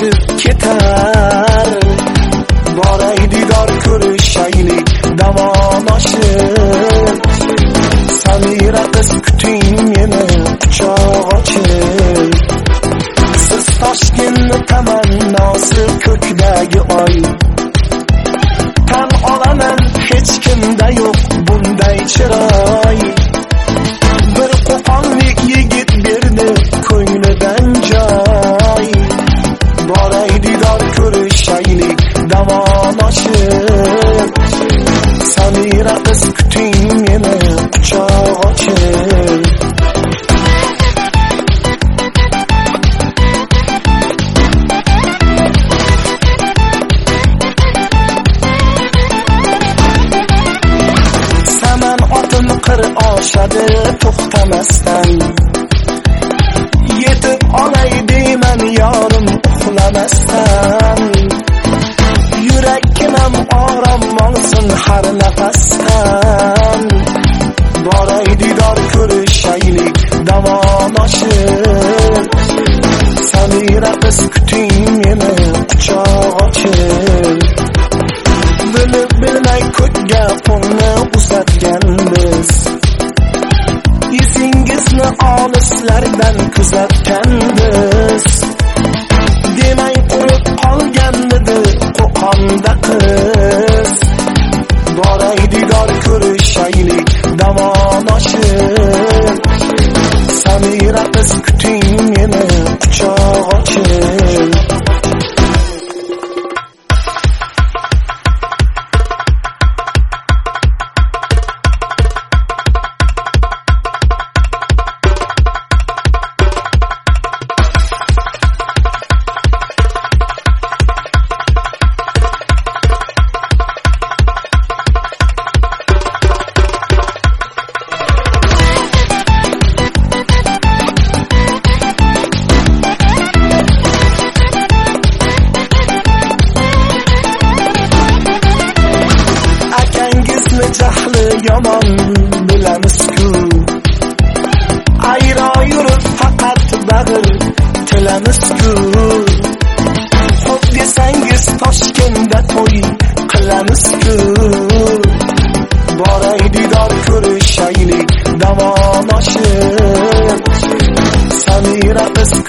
o'tib ketar. Boray didor ko'rishaylik dam oshib. Samira qiz kuting meni quchoq ochib. Siz Toshkentni tamannosi ko'kdagi oy. Tan olaman hech kimda yo'q bunday chiroy. Bir qo'qonlik yigit berdi ko'nglidan joy. Boray didor ko'rishaylik dam oshib. Samira qiz kuting meni quchoq ochib. Saman otim qir oshadi to'xtamasdan. Yetib olay deyman yorim uxlamasdan. Yurakkim orom olsin har nafasdan. Boray didor ko'rishaylik dam oshib. Samira qiz kuting meni quchoq ochib. Bilib bilmay ko'kga qo'lni uzatgan biz. Izingizni olislardan kuzatgan biz. Demay qurib qolganmidi Qo'qonda qiz. Boray didor ko'rishaylik dam oshib. Samira qiz kuting meni quchoq ochib. Jahli yomon bilamiz-ku. Ayro yurib faqat bag'ir tilamiz-ku. Xo'p desangiz Toshkentda to'y qilamiz-ku. Boray didor ko'rishaylik dam oshib. Samira qiz